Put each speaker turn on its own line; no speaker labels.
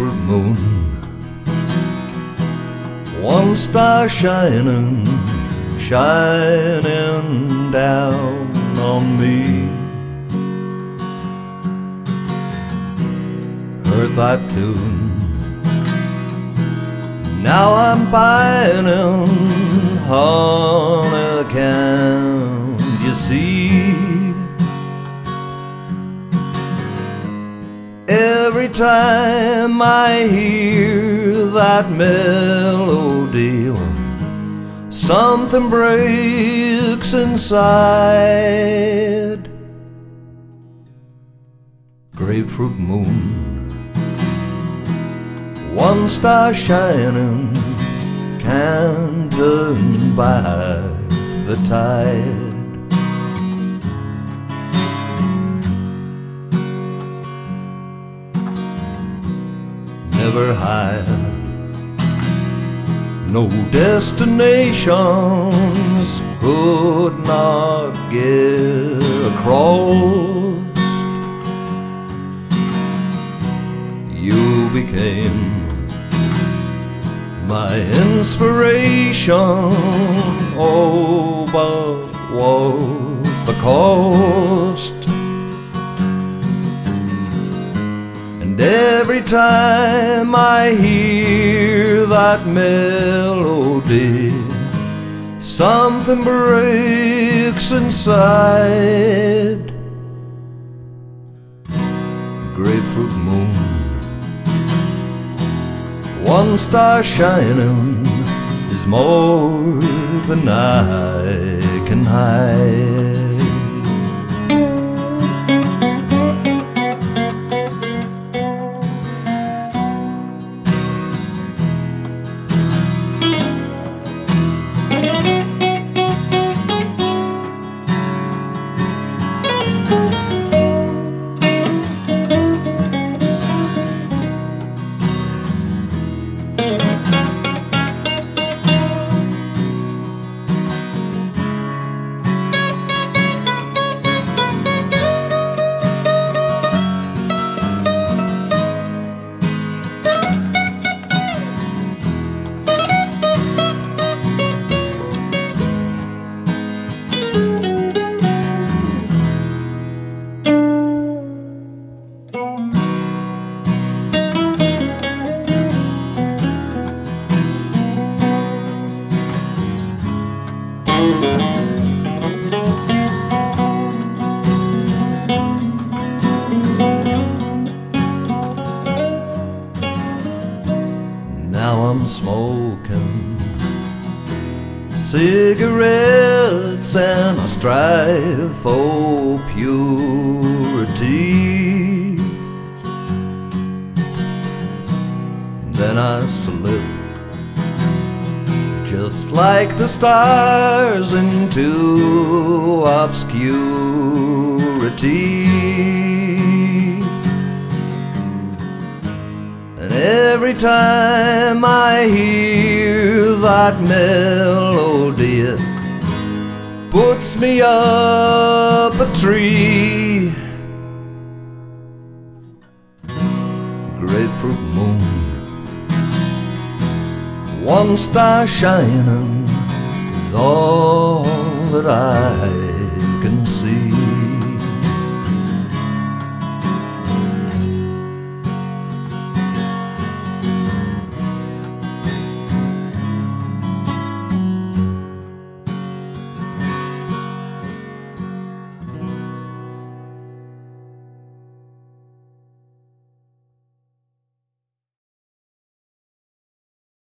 grapefruit moon, one star shining, shining down on me. Heard that tune, now I'm pining, honey, can't you see? Every time I hear that melody, something breaks inside. Grapefruit moon, one star shining, can't turn back the tide. Never had no destinations, could not get across. You became my inspiration, oh, but what the cost? And every time I hear that melody, something breaks inside. Grapefruit moon, one star shining, is more than I can hide. Now I'm smoking cigarettes and I strive for purity. Then I slip just like the stars into obscurity. And every time I hear that melody, it puts me up a tree. Grapefruit moon, one star shining, is all that I